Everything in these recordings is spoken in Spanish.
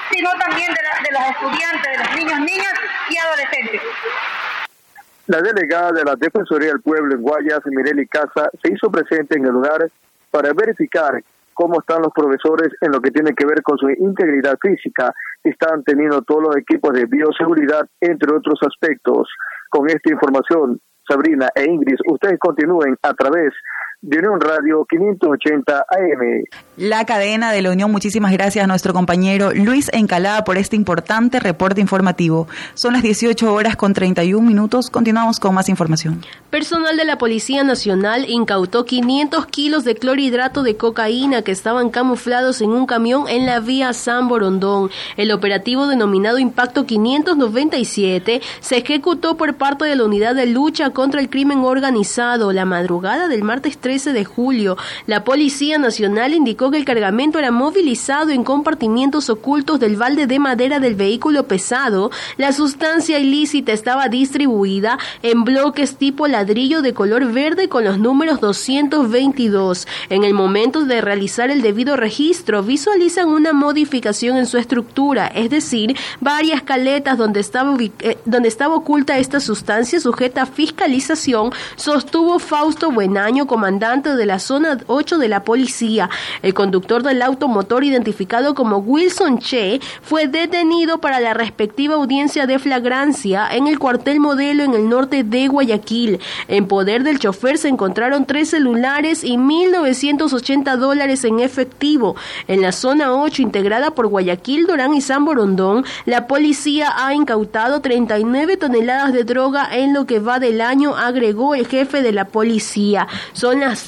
sino también de los estudiantes, de los niños, niñas y adolescentes. La delegada de la Defensoría del Pueblo en Guayas, Mireli Casa, se hizo presente en el lugar para verificar cómo están los profesores en lo que tiene que ver con su integridad física. Están teniendo todos los equipos de bioseguridad, entre otros aspectos. Con esta información, Sabrina e Ingrid, ustedes continúen a través de Unión Radio 580 AM. La cadena de la Unión, muchísimas gracias a nuestro compañero Luis Encalada por este importante reporte informativo. Son las 18:31. Continuamos con más información. Personal de la Policía Nacional incautó 500 kilos de clorhidrato de cocaína que estaban camuflados en un camión en la vía San Borondón. El operativo denominado Impacto 597 se ejecutó por parte de la Unidad de Lucha contra el Crimen Organizado. La madrugada del martes 13 de julio, la Policía Nacional indicó que el cargamento era movilizado en compartimientos ocultos del balde de madera del vehículo pesado. La sustancia ilícita estaba distribuida en bloques tipo ladrillo de color verde con los números 222. En el momento de realizar el debido registro, visualizan una modificación en su estructura, es decir, varias caletas donde estaba oculta esta sustancia sujeta a fiscalización, sostuvo Fausto Buenaño, comandante de la zona 8 de la policía. El conductor del automotor, identificado como Wilson Che, fue detenido para la respectiva audiencia de flagrancia en el cuartel Modelo en el norte de Guayaquil. En poder del chofer se encontraron 3 celulares y $1,980 en efectivo. En la zona 8, integrada por Guayaquil, Durán y San Borondón, la policía ha incautado 39 toneladas de droga en lo que va del año, agregó el jefe de la policía. Son las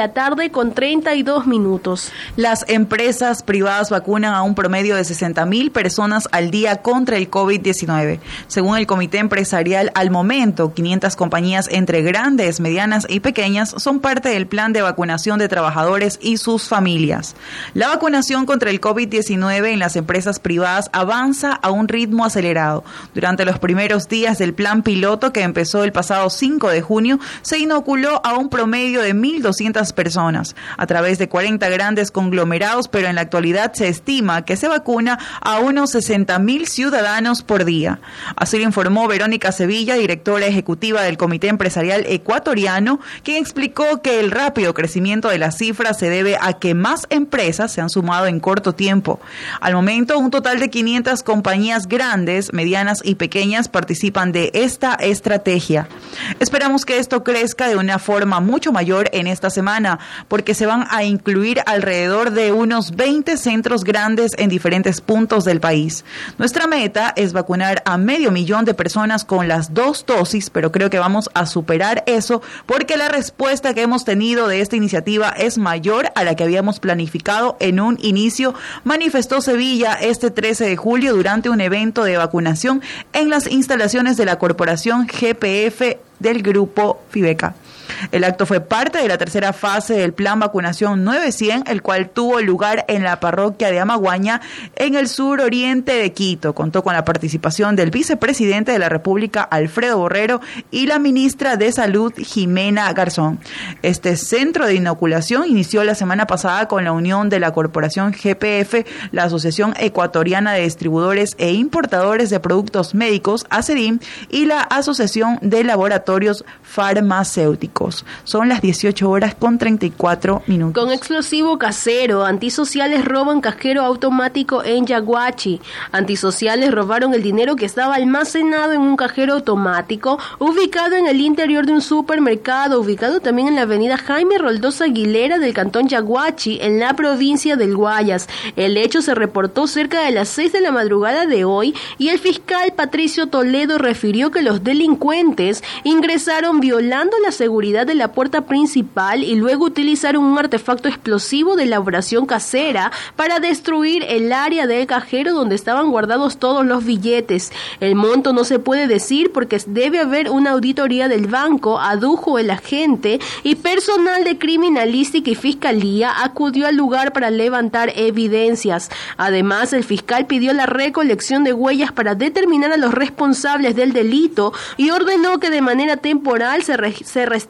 6:32. Las empresas privadas vacunan a un promedio de 60,000 personas al día contra el COVID-19. Según el Comité Empresarial, al momento, 500 compañías entre grandes, medianas y pequeñas son parte del plan de vacunación de trabajadores y sus familias. La vacunación contra el COVID-19 en las empresas privadas avanza a un ritmo acelerado. Durante los primeros días del plan piloto, que empezó el pasado 5 de junio, se inoculó a un promedio de 1,200 personas a través de 40 grandes conglomerados, pero en la actualidad se estima que se vacuna a unos 60,000 ciudadanos por día. Así lo informó Verónica Sevilla, directora ejecutiva del Comité Empresarial Ecuatoriano, quien explicó que el rápido crecimiento de las cifras se debe a que más empresas se han sumado en corto tiempo. Al momento, un total de 500 compañías grandes, medianas y pequeñas participan de esta estrategia. Esperamos que esto crezca de una forma mucho mayor en esta semana, porque se van a incluir alrededor de unos 20 centros grandes en diferentes puntos del país. Nuestra meta es vacunar a 500,000 de personas con las 2 dosis, pero creo que vamos a superar eso porque la respuesta que hemos tenido de esta iniciativa es mayor a la que habíamos planificado en un inicio, manifestó Sevilla este 13 de julio durante un evento de vacunación en las instalaciones de la Corporación GPF del Grupo Fibeca. El acto fue parte de la tercera fase del Plan Vacunación 900, el cual tuvo lugar en la parroquia de Amaguaña, en el suroriente de Quito. Contó con la participación del vicepresidente de la República, Alfredo Borrero, y la ministra de Salud, Jimena Garzón. Este centro de inoculación inició la semana pasada con la unión de la Corporación GPF, la Asociación Ecuatoriana de Distribuidores e Importadores de Productos Médicos, ACEDIM, y la Asociación de Laboratorios Farmacéuticos. Son las 18:34. Con explosivo casero, antisociales roban cajero automático en Yaguachi. Antisociales robaron el dinero que estaba almacenado en un cajero automático ubicado en el interior de un supermercado, ubicado también en la avenida Jaime Roldós Aguilera del cantón Yaguachi, en la provincia del Guayas. El hecho se reportó cerca de las 6 de la madrugada de hoy y el fiscal Patricio Toledo refirió que los delincuentes ingresaron violando la seguridad de la puerta principal y luego utilizaron un artefacto explosivo de elaboración casera para destruir el área del cajero donde estaban guardados todos los billetes. El monto no se puede decir porque debe haber una auditoría del banco, adujo el agente, y personal de criminalística y fiscalía acudió al lugar para levantar evidencias. Además, el fiscal pidió la recolección de huellas para determinar a los responsables del delito y ordenó que de manera temporal se restaure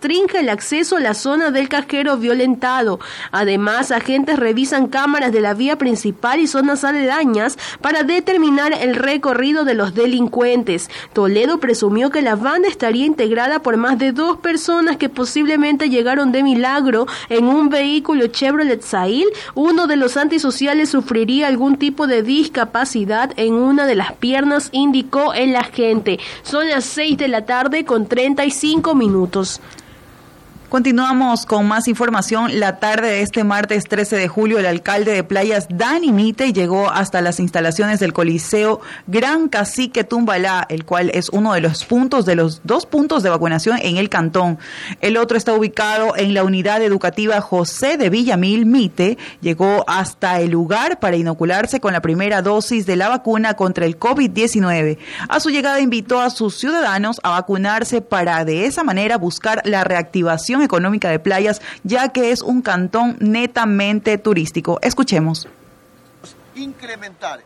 restringe el acceso a la zona del casquero violentado. Además, agentes revisan cámaras de la vía principal y zonas aledañas para determinar el recorrido de los delincuentes. Toledo presumió que la banda estaría integrada por más de 2 personas que posiblemente llegaron de milagro en un vehículo Chevrolet Sail. Uno de los antisociales sufriría algún tipo de discapacidad en una de las piernas, indicó el agente. Son las 6 de la tarde con 35 minutos. Continuamos con más información. La tarde de este martes 13 de julio, el alcalde de Playas, Dani Mite, llegó hasta las instalaciones del Coliseo Gran Cacique Tumbalá, el cual es uno de los 2 puntos de vacunación en el cantón. El otro está ubicado en la unidad educativa José de Villamil. Mite llegó hasta el lugar para inocularse con la primera dosis de la vacuna contra el COVID-19. A su llegada invitó a sus ciudadanos a vacunarse para de esa manera buscar la reactivación económica de Playas, ya que es un cantón netamente turístico. Escuchemos. Incrementar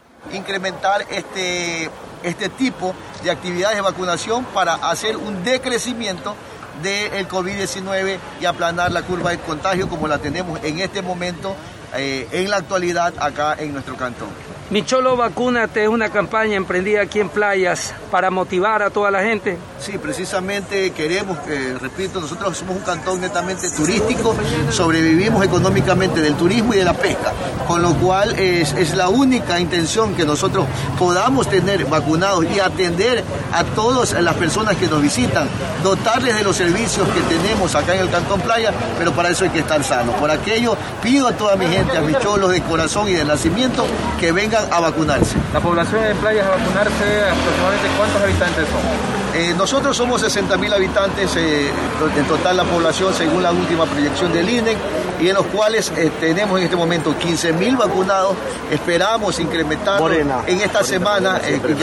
este tipo de actividades de vacunación para hacer un decrecimiento del COVID-19 y aplanar la curva de contagio como la tenemos en este momento, en la actualidad, acá en nuestro cantón. Mi Cholo Vacúnate es una campaña emprendida aquí en Playas para motivar a toda la gente. Sí, precisamente queremos, repito, nosotros somos un cantón netamente turístico, sobrevivimos económicamente del turismo y de la pesca, con lo cual es la única intención que nosotros podamos tener vacunados y atender a todas las personas que nos visitan, dotarles de los servicios que tenemos acá en el Cantón Playa, pero para eso hay que estar sanos. Por aquello pido a toda mi gente, a mis cholos de corazón y de nacimiento, que vengan a vacunarse. La población de Playas a vacunarse, aproximadamente ¿cuántos habitantes son? Nosotros somos 60.000 habitantes en total la población, según la última proyección del INE, y en los cuales tenemos en este momento 15.000 vacunados. Esperamos incrementar en esta semana,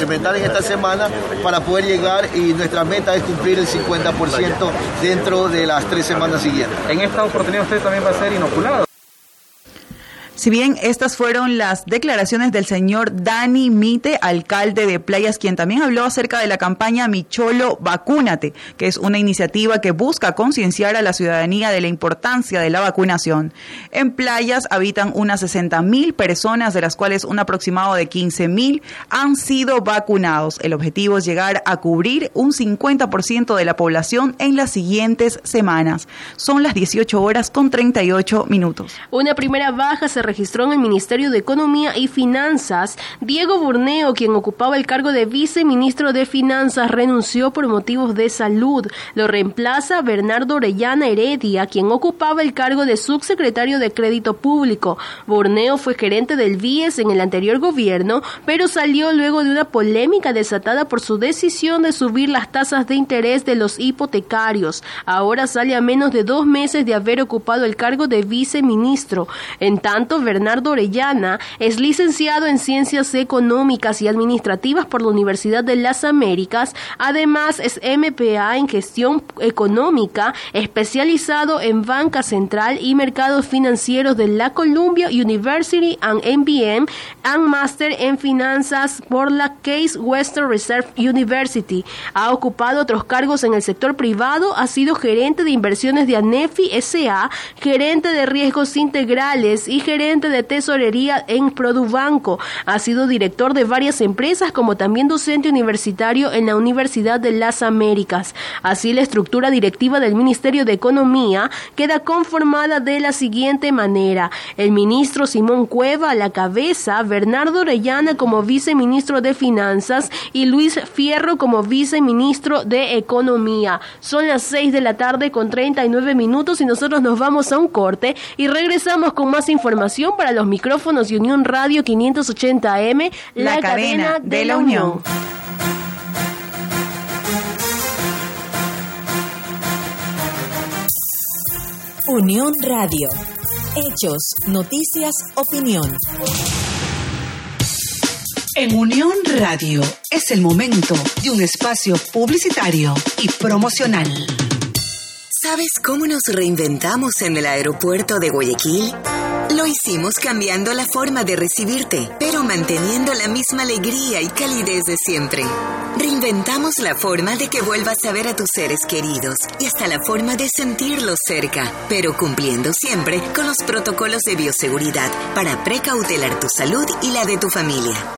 para poder llegar, y nuestra meta es cumplir el 50% dentro de las 3 semanas siguientes. En esta oportunidad usted también va a ser inoculado. Si bien estas fueron las declaraciones del señor Dani Mite, alcalde de Playas, quien también habló acerca de la campaña Mi Cholo Vacúnate, que es una iniciativa que busca concienciar a la ciudadanía de la importancia de la vacunación. En Playas habitan unas 60.000 personas, de las cuales un aproximado de 15.000 han sido vacunados. El objetivo es llegar a cubrir un 50% de la población en las siguientes semanas. Son las 18 horas con 38 minutos. Una primera baja se registró en el Ministerio de Economía y Finanzas. Diego Burneo, quien ocupaba el cargo de viceministro de Finanzas, renunció por motivos de salud. Lo reemplaza Bernardo Orellana Heredia, quien ocupaba el cargo de subsecretario de Crédito Público. Burneo fue gerente del BIES en el anterior gobierno, pero salió luego de una polémica desatada por su decisión de subir las tasas de interés de los hipotecarios. Ahora sale a menos de 2 meses de haber ocupado el cargo de viceministro. En tanto, Bernardo Orellana es licenciado en Ciencias Económicas y Administrativas por la Universidad de las Américas. Además, es MPA en Gestión Económica, especializado en Banca Central y Mercados Financieros de la Columbia University and MBM, and Master en Finanzas por la Case Western Reserve University. Ha ocupado otros cargos en el sector privado, ha sido gerente de inversiones de ANEFI S.A., gerente de riesgos integrales y gerente de tesorería en Produbanco. Ha sido director de varias empresas, como también docente universitario en la Universidad de las Américas. Así, la estructura directiva del Ministerio de Economía queda conformada de la siguiente manera: el ministro Simón Cueva a la cabeza, Bernardo Orellana como viceministro de Finanzas y Luis Fierro como viceministro de Economía. Son las 6 de la tarde con 39 minutos y nosotros nos vamos a un corte y regresamos con más información para los micrófonos de Unión Radio 580 AM, la cadena de la Unión. Unión Radio. Hechos, noticias, opinión. En Unión Radio es el momento de un espacio publicitario y promocional. ¿Sabes cómo nos reinventamos en el aeropuerto de Guayaquil? Lo hicimos cambiando la forma de recibirte, pero manteniendo la misma alegría y calidez de siempre. Reinventamos la forma de que vuelvas a ver a tus seres queridos y hasta la forma de sentirlos cerca, pero cumpliendo siempre con los protocolos de bioseguridad para precautelar tu salud y la de tu familia.